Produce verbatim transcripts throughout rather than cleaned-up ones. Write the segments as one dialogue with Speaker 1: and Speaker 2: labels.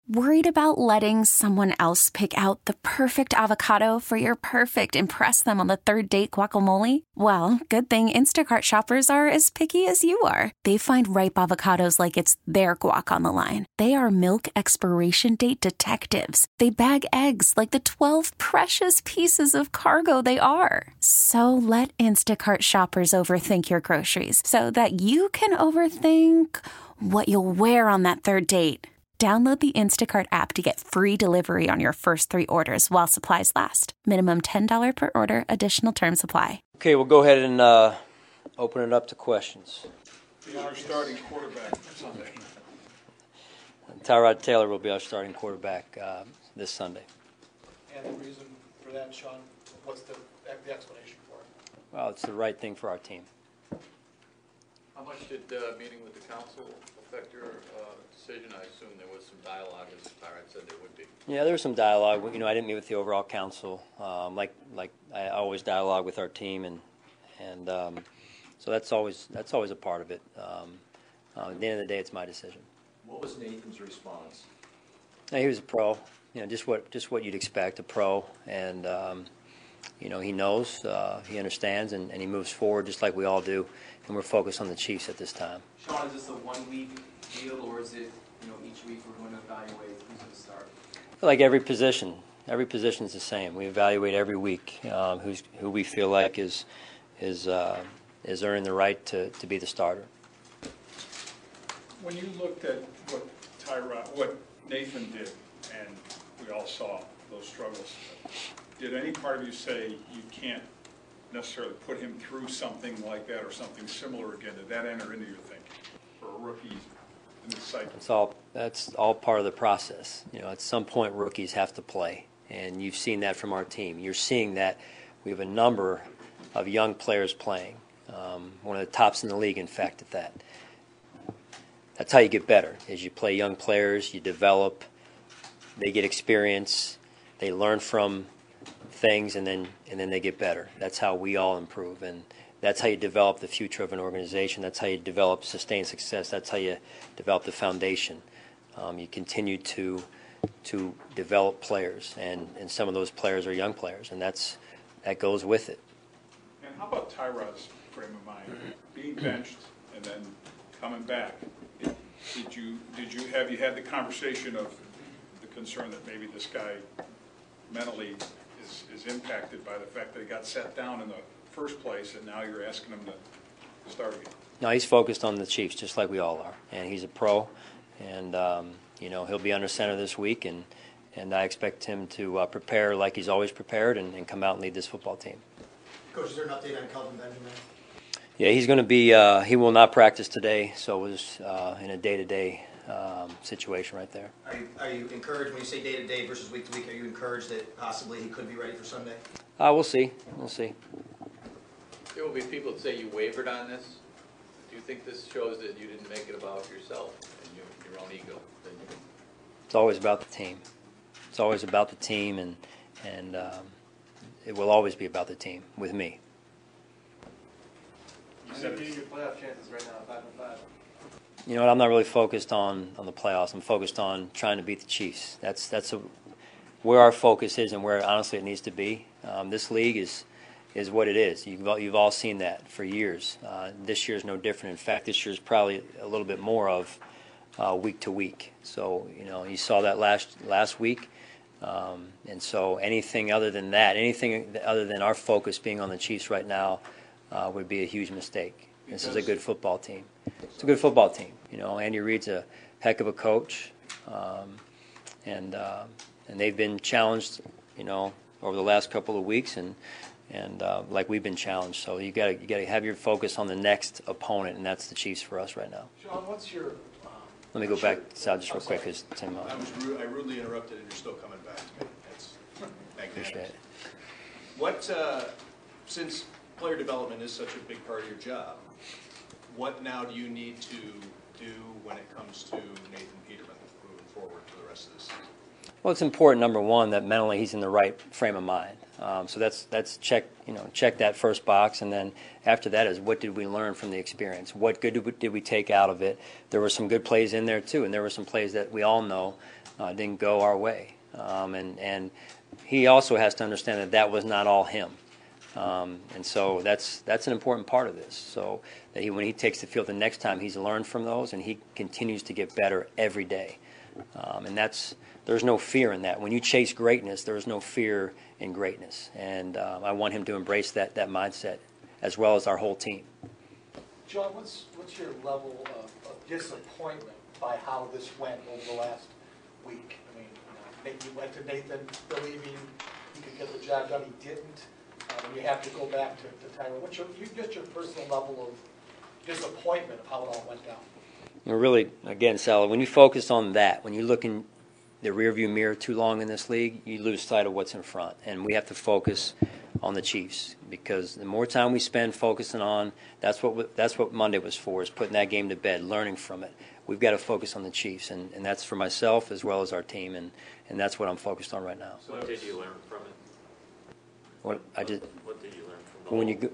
Speaker 1: Worried about letting someone else pick out the perfect avocado for your perfect impress them on the third date guacamole? Well, good thing Instacart shoppers are as picky as you are. They find ripe avocados like it's their guac on the line. They are milk expiration date detectives. They bag eggs like the twelve precious pieces of cargo they are. So let Instacart shoppers overthink your groceries so that you can overthink what you'll wear on that third date. Download the Instacart app to get free delivery on your first three orders while supplies last. Minimum ten dollars per order. Additional terms apply.
Speaker 2: Okay, we'll go ahead and uh, open it up to questions.
Speaker 3: Be our starting quarterback Sunday.
Speaker 2: Tyrod Taylor will be our starting quarterback uh, this Sunday.
Speaker 4: And the reason for that, Sean, what's the, the explanation for it?
Speaker 2: Well, it's the right thing for our team.
Speaker 5: How much did uh, meeting with the council affect your uh, decision? I assume there was some dialogue, as Tyrod said there would be.
Speaker 2: Yeah, there was some dialogue. You know, I didn't meet with the overall council. Um, like, like I always dialogue with our team, and and um, so that's always that's always a part of it. Um, uh, at the end of the day, it's my decision.
Speaker 6: What was Nathan's response?
Speaker 2: Now, he was a pro. You know, just what just what you'd expect, a pro, and um, you know, he knows, uh, he understands, and, and he moves forward just like we all do. And we're focused on the Chiefs at this time.
Speaker 7: Sean, is this a one-week deal, or is it, you know, each week we're going to evaluate who's going to start?
Speaker 2: Like every position, every position is the same. We evaluate every week um, who's who we feel like is is uh, is earning the right to, to be the starter.
Speaker 3: When you looked at what Tyrod, what Nathan did, and we all saw those struggles, did any part of you say you can't necessarily put him through something like that or something similar again? Did that enter into your thinking for a rookie in this cycle?
Speaker 2: It's all that's all part of the process. You know, at some point rookies have to play, and you've seen that from our team. You're seeing that we have a number of young players playing. Um, one of the tops in the league, in fact, at that. That's how you get better. As you play young players, you develop. They get experience. They learn from things, and then and then they get better. That's how we all improve, and that's how you develop the future of an organization. That's how you develop sustained success. That's how you develop the foundation. Um, you continue to to develop players, and, and some of those players are young players, and that's that goes with it.
Speaker 3: And how about Tyrod's frame of mind, being benched and then coming back? Did you did you have you had the conversation of the concern that maybe this guy mentally is, is impacted by the fact that he got sat down in the first place, and now you're asking him to start again?
Speaker 2: No, he's focused on the Chiefs, just like we all are, and he's a pro, and um, you know, he'll be under center this week, and and I expect him to uh, prepare like he's always prepared, and, and come out and lead this football team.
Speaker 4: Coach, is there an update on Kelvin Benjamin?
Speaker 2: Yeah, he's going to be. Uh, he will not practice today, so it was uh, in a day-to-day um, situation right there.
Speaker 4: Are you, are you encouraged when you say day-to-day versus week-to-week? Are you encouraged that possibly he could be ready for Sunday?
Speaker 2: Uh, we'll see. We'll see.
Speaker 5: There will be people that say you wavered on this. Do you think this shows that you didn't make it about yourself and your, your own ego?
Speaker 2: It's always about the team. It's always about the team, and and um, it will always be about the team with me.
Speaker 7: Your playoff chances right now, five and five.
Speaker 2: You know what? I'm not really focused on, on the playoffs. I'm focused on trying to beat the Chiefs. That's that's a, where our focus is, and where honestly it needs to be. Um, this league is is what it is. You've all, you've all seen that for years. Uh, this year is no different. In fact, this year is probably a little bit more of uh, week to week. So you know, you saw that last last week, um, and so anything other than that, anything other than our focus being on the Chiefs right now, uh, would be a huge mistake. This is a good football team. It's a good football team. You know, Andy Reid's a heck of a coach, um, and uh, and they've been challenged, you know, over the last couple of weeks, and and uh, like we've been challenged. So you got to you got to have your focus on the next opponent, and that's the Chiefs for us right now.
Speaker 4: Sean, what's your? Um,
Speaker 2: Let me go back to Sal just real quick, because Tim. Uh,
Speaker 6: I was rude, I rudely interrupted, and you're still coming back to me. That's
Speaker 2: appreciate
Speaker 6: magnanimous.
Speaker 2: it.
Speaker 6: What, uh, since player development is such a big part of your job, what now do you need to do when it comes to Nathan Peterman moving forward for the rest of this season?
Speaker 2: Well, it's important, number one, that mentally he's in the right frame of mind. Um, so that's that's check you know check that first box, and then after that is what did we learn from the experience? What good did we, did we take out of it? There were some good plays in there too, and there were some plays that we all know uh, didn't go our way. Um, and, and he also has to understand that that was not all him. Um, and so that's that's an important part of this. So that he, when he takes the field the next time, he's learned from those, and he continues to get better every day. Um, and that's there's no fear in that. When you chase greatness, there is no fear in greatness. And um, I want him to embrace that that mindset, as well as our whole team.
Speaker 4: John, what's, what's your level of, of disappointment by how this went over the last week? I mean, you know, you went to Nathan believing he could get the job done, he didn't. Uh, you have to go back to, to Tyra. What's your, you get your personal level of disappointment of how it all went down?
Speaker 2: You know, really, again, Sal, when you focus on that, when you look in the rearview mirror too long in this league, you lose sight of what's in front. And we have to focus on the Chiefs, because the more time we spend focusing on, that's what that's what Monday was for, is putting that game to bed, learning from it. We've got to focus on the Chiefs, and, and that's for myself as well as our team, and, and that's what I'm focused on right now.
Speaker 8: So what did you learn from it?
Speaker 2: What I just
Speaker 8: What did you learn from the
Speaker 2: when you go,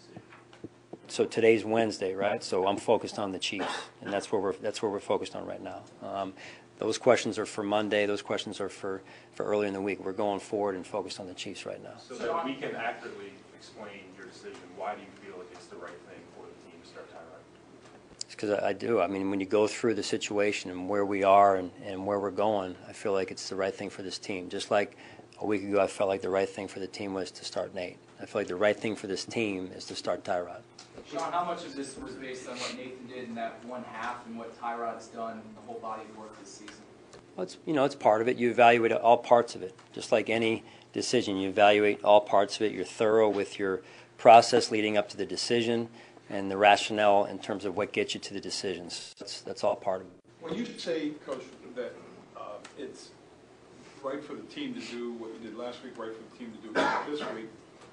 Speaker 2: so today's Wednesday, right? So I'm focused on the Chiefs, and that's where we're that's where we're focused on right now. Um, those questions are for Monday. Those questions are for, for early in the week. We're going forward and focused on the Chiefs right now.
Speaker 9: So that we can accurately explain your decision, why do you feel like it's the right thing for the team to start Tyrod?
Speaker 2: It's because I, I do. I mean, when you go through the situation and where we are and, and where we're going, I feel like it's the right thing for this team. Just like a week ago, I felt like the right thing for the team was to start Nate. I feel like the right thing for this team is to start Tyrod.
Speaker 7: Sean, how much of this was based on what Nathan did in that one half and what Tyrod's done the whole body of work this season?
Speaker 2: Well, it's, you know, it's part of it. You evaluate all parts of it. Just like any decision, you evaluate all parts of it. You're thorough with your process leading up to the decision and the rationale in terms of what gets you to the decisions. That's, that's all part of it.
Speaker 3: When you say, Coach, that uh, it's right for the team to do what you did last week, right for the team to do this week,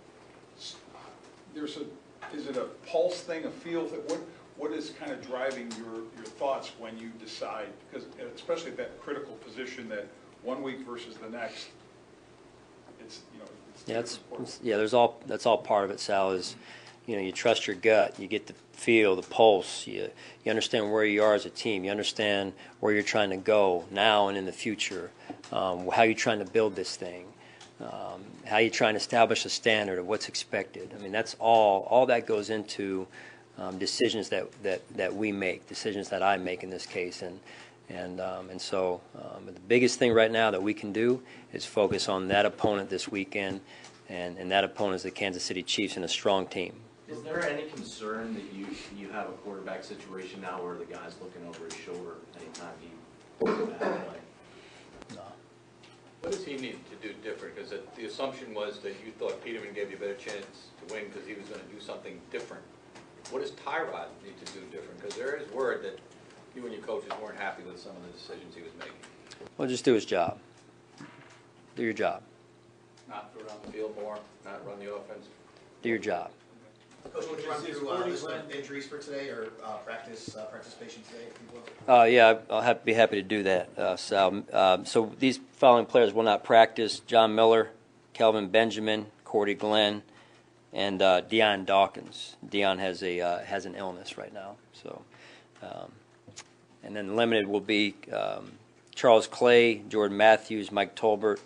Speaker 3: there's a, is it a pulse thing, a feel thing? What, what is kind of driving your, your thoughts when you decide? Because especially at that critical position that one week versus the next, it's, you know, it's
Speaker 2: Yeah, it's, it's, yeah. There's all that's all part of it. Sal, is, you know, you trust your gut. You get the feel, the pulse. You you understand where you are as a team. You understand where you're trying to go now and in the future. Um, how you're trying to build this thing. Um, how you're trying to establish a standard of what's expected. I mean, that's all. All that goes into um, decisions that, that, that we make, decisions that I make in this case, and and um, and so um, the biggest thing right now that we can do is focus on that opponent this weekend, and, and that opponent is the Kansas City Chiefs and a strong team.
Speaker 8: Is there any concern that you you have a quarterback situation now where the guy's looking over his shoulder anytime he pulls it that way?
Speaker 2: No.
Speaker 5: What does he need to do different? Because the assumption was that you thought Peterman gave you a better chance to win because he was going to do something different. What does Tyrod need to do different? Because there is word that you and your coaches weren't happy with some of the decisions he was making.
Speaker 2: Well, just do his job. Do your job.
Speaker 5: Not throw around the field more, not run the offense.
Speaker 2: Do your job.
Speaker 10: Coach, would you run through uh, list of injuries for today or uh, practice uh, participation today, if you will?
Speaker 2: Uh, yeah, I'll have, be happy to do that, uh, Sal. Uh, so these following players will not practice: John Miller, Kelvin Benjamin, Cordy Glenn, and uh, Deion Dawkins. Deion has a uh, has an illness right now. So, um, and then limited will be um, Charles Clay, Jordan Matthews, Mike Tolbert,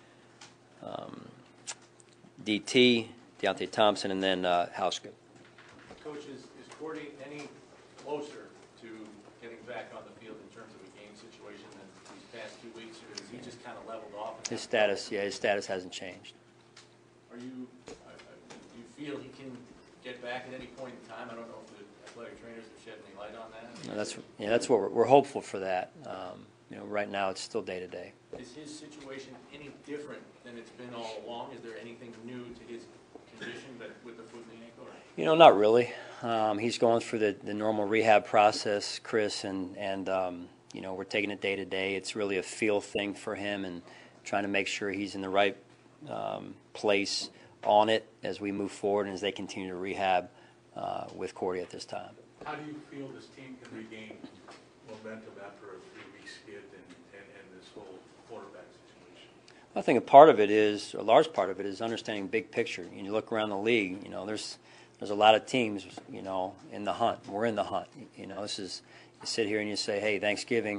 Speaker 2: um, D T, Deontay Thompson, and then uh, Hauska.
Speaker 4: Coach, is, is Cordy any closer to getting back on the field in terms of a game situation than these past two weeks, or is he just kind of leveled off?
Speaker 2: His status, yeah, his status hasn't changed.
Speaker 4: Are you, uh, do you feel he can get back at any point in time? I don't know if the athletic trainers have shed any light on that.
Speaker 2: No, that's yeah, that's what we're, we're hopeful for that. Um, you know, right now it's still day to day.
Speaker 4: Is his situation any different than it's been all along? Is there anything new to his condition, but with the foot and the ankle? Or?
Speaker 2: You know, not really. Um, he's going through the, the normal rehab process, Chris, and and um, you know, we're taking it day to day. It's really a feel thing for him, and trying to make sure he's in the right um, place on it as we move forward and as they continue to rehab uh, with Cordy at this time.
Speaker 11: How do you feel this team can regain momentum after a three-week skid and, and, and this whole quarterback situation?
Speaker 2: I think a part of it is, a large part of it is understanding big picture. You look around the league, you know, there's there's a lot of teams, you know, in the hunt. We're in the hunt. You know, this is, you sit here and you say, hey, Thanksgiving,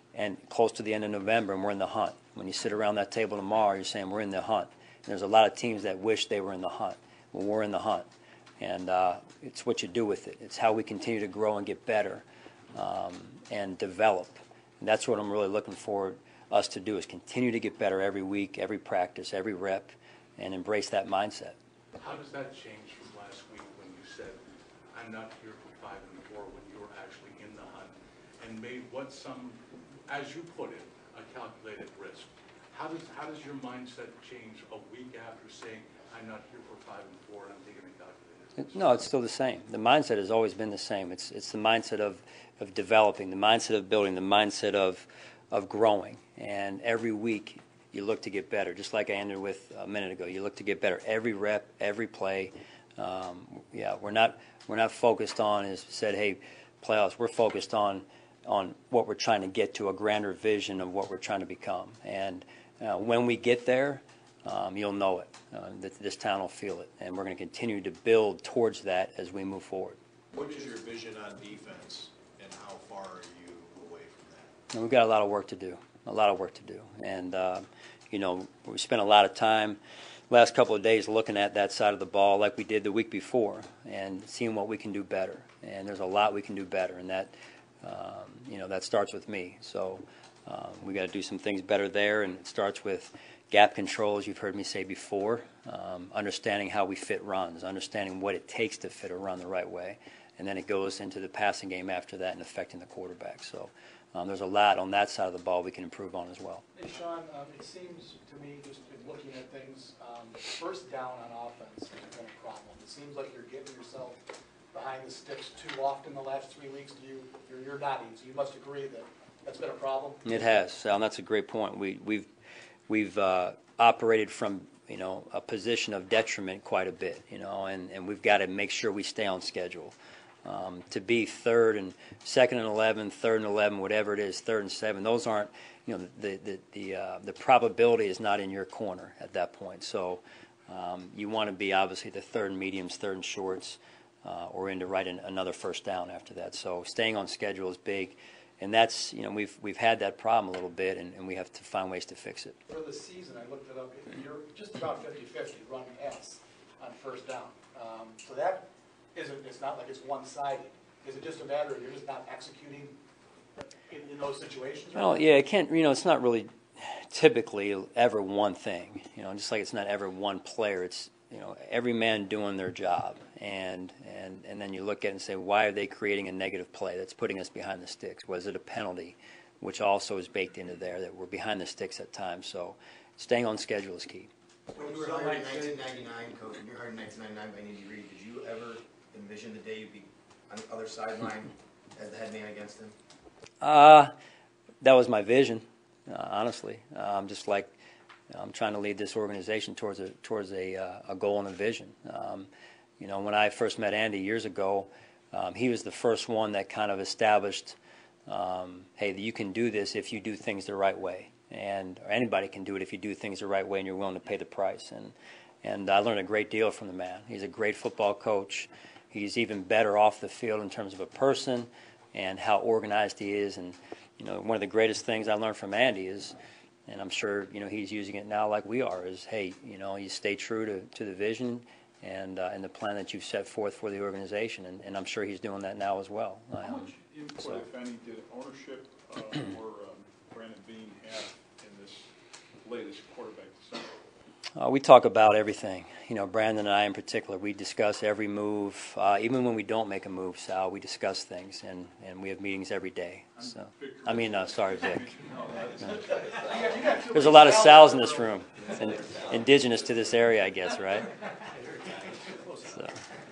Speaker 2: and close to the end of November, and we're in the hunt. When you sit around that table tomorrow, you're saying we're in the hunt. And there's a lot of teams that wish they were in the hunt. Well, we're in the hunt, and uh, it's what you do with it. It's how we continue to grow and get better um, and develop. And that's what I'm really looking for us to do, is continue to get better every week, every practice, every rep, and embrace that mindset.
Speaker 11: How does that change from last week when you said, I'm not here for five and four, when you were actually in the hunt, and made what some, as you put it, a calculated risk? How does, how does your mindset change a week after saying, I'm not here for five and four, and I'm taking a calculated risk?
Speaker 2: No, it's still the same. The mindset has always been the same. It's it's the mindset of, of developing, the mindset of building, the mindset of of growing. And every week you look to get better, just like I ended with a minute ago. You look to get better every rep, every play. Um, yeah, we're not we're not focused on, as said, hey, playoffs. We're focused on on what we're trying to get to, a grander vision of what we're trying to become. And uh, when we get there, um, you'll know it. Uh, that this town will feel it, and we're going to continue to build towards that as we move forward.
Speaker 6: What is your vision on defense, and how far are you away from that?
Speaker 2: And we've got a lot of work to do, a lot of work to do. And, uh, you know, we spent a lot of time last couple of days looking at that side of the ball like we did the week before and seeing what we can do better. And there's a lot we can do better, and that, um, you know, that starts with me. So um, we got to do some things better there, and it starts with gap control, as you've heard me say before, um, understanding how we fit runs, understanding what it takes to fit a run the right way, and then it goes into the passing game after that and affecting the quarterback. So um, there's a lot on that side of the ball we can improve on as well.
Speaker 4: Hey, Sean, um, it seems to me, just in looking at things, um, first down on offense has been a problem. It seems like you're getting yourself behind the sticks too often the last three weeks. Do you, you're, you're nodding, so you must agree that that's been a problem?
Speaker 2: It has, Sal, and that's a great point. We, we've We've uh, operated from, you know, a position of detriment quite a bit, you know, and, and we've got to make sure we stay on schedule. Um, to be third and second and eleven, third and eleven, whatever it is, third and seven, those aren't, you know, the the the, uh, the probability is not in your corner at that point. So um, you want to be obviously the third and mediums, third and shorts, uh, or into right in another first down after that. So staying on schedule is big. And that's, you know, we've we've had that problem a little bit, and, and we have to find ways to fix it.
Speaker 4: For the season, I looked it up, you're just about fifty-fifty run pass on first down. Um, so that isn't, it's not like it's one-sided. Is it just a matter of you're just not executing in, in those situations?
Speaker 2: Well, yeah, it can't, you know, it's not really typically ever one thing. You know, just like it's not ever one player. It's, you know, every man doing their job. And, and and then you look at it and say, why are they creating a negative play that's putting us behind the sticks? Was it a penalty, which also is baked into there, that we're behind the sticks at times? So staying on schedule is key.
Speaker 10: When you were hired in nineteen ninety-nine, Coach, when you were hired in nineteen ninety-nine by Andy Reid, did you ever envision the day you'd be on the other sideline as the head man against him?
Speaker 2: Uh, that was my vision, uh, honestly. Um, just like I'm trying to lead this organization towards a towards a, uh, a goal and a vision. Um, You know, when I first met Andy years ago, um, he was the first one that kind of established, um, hey, you can do this if you do things the right way. And or anybody can do it if you do things the right way and you're willing to pay the price. And and I learned a great deal from the man. He's a great football coach. He's even better off the field in terms of a person and how organized he is. And, you know, one of the greatest things I learned from Andy is, and I'm sure, you know, he's using it now like we are, is, hey, you know, you stay true to, to the vision and uh, and the plan that you've set forth for the organization, and, and I'm sure he's doing that now as well.
Speaker 3: How
Speaker 2: Um,
Speaker 3: much input,
Speaker 2: so.
Speaker 3: if any, did ownership uh, or um, Brandon Beane have in this latest quarterback decision?
Speaker 2: Uh, we talk about everything. You know, Brandon and I in particular, we discuss every move. Uh, even when we don't make a move, Sal, we discuss things, and, and we have meetings every day. So, I mean, uh, sorry, Vic. No. There's a lot of Sals in this room, and indigenous to this area, I guess, right? So,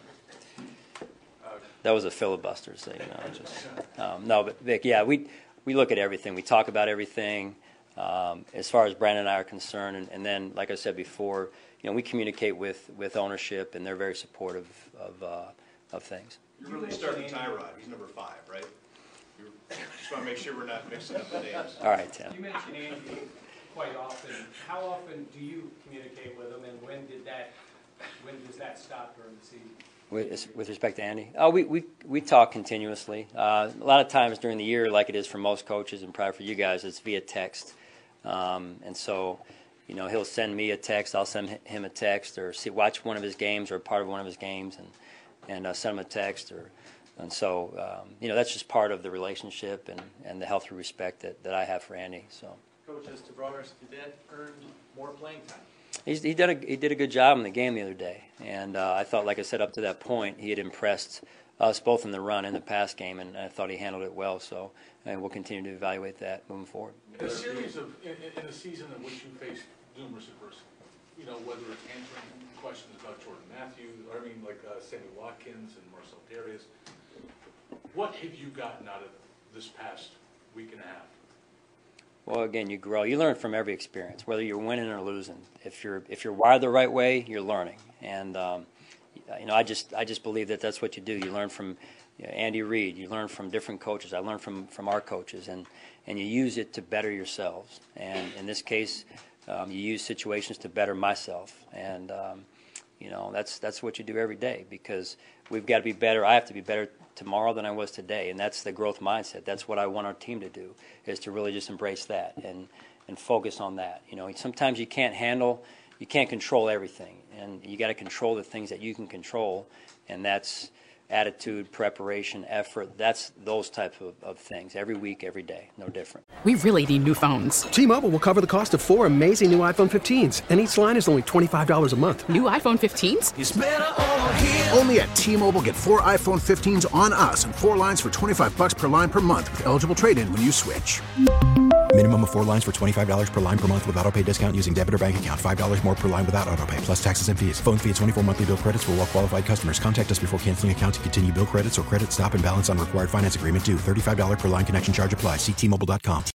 Speaker 2: that was a filibuster, so you know. Just um, no, but Vic, yeah, we we look at everything. We talk about everything. Um, as far as Brandon and I are concerned, and, and then, like I said before, you know, we communicate with, with ownership, and they're very supportive of uh, of things.
Speaker 6: You're really starting Tyrod. He's number five, right? You're, just want to make sure we're not mixing up the names.
Speaker 2: All right, Tim.
Speaker 12: You mentioned Andy quite often. How often do you communicate with him, and when did that? When does that stop during the season?
Speaker 2: With, with respect to Andy, oh, we, we, we talk continuously. Uh, a lot of times during the year, like it is for most coaches and probably for you guys, it's via text. Um, and so, you know, he'll send me a text, I'll send him a text, or see, watch one of his games or part of one of his games, and and uh, send him a text. Or and so, um, you know, that's just part of the relationship and, and the healthy respect that, that I have for Andy. So,
Speaker 12: Coach, as to Brothers, did that earn more playing time?
Speaker 2: He's, he did a he did a good job in the game the other day, and uh, I thought, like I said, up to that point, he had impressed us both in the run and the pass game, and I thought he handled it well. So, and we'll continue to evaluate that moving forward.
Speaker 11: In a series of in, in a season in which you faced numerous adversity, you know, whether it's answering questions about Jordan Matthews, or I mean, like uh, Sammy Watkins and Marcel Darius, what have you gotten out of this past week and a half?
Speaker 2: Well, again, you grow. You learn from every experience, whether you're winning or losing. If you're if you're wired the right way, you're learning. And um, you know, I just I just believe that that's what you do. You learn from you know, Andy Reid. You learn from different coaches. I learned from from our coaches, and and you use it to better yourselves. And in this case, um, you use situations to better myself. And um, you know, that's that's what you do every day, because we've got to be better. I have to be better tomorrow than I was today, and that's the growth mindset. That's what I want our team to do, is to really just embrace that and and focus on that. You know, sometimes you can't handle, you can't control everything, and you got to control the things that you can control, and that's attitude, preparation, effort. That's those types of, of things every week, every day, no different.
Speaker 13: We really need new phones.
Speaker 14: T-Mobile will cover the cost of four amazing new iPhone fifteens, and each line is only twenty-five dollars a month.
Speaker 13: New iPhone fifteens?
Speaker 15: It's better over here. Only at T-Mobile, get four iPhone fifteens on us and four lines for twenty-five bucks per line per month with eligible trade-in when you switch.
Speaker 16: Minimum of four lines for twenty-five dollars per line per month with autopay discount using debit or bank account. five dollars more per line without autopay, plus taxes and fees. Phone fee at twenty-four monthly bill credits for well-qualified customers. Contact us before canceling account to continue bill credits or credit stop and balance on required finance agreement due. thirty-five dollars per line connection charge applies. See T Mobile dot com.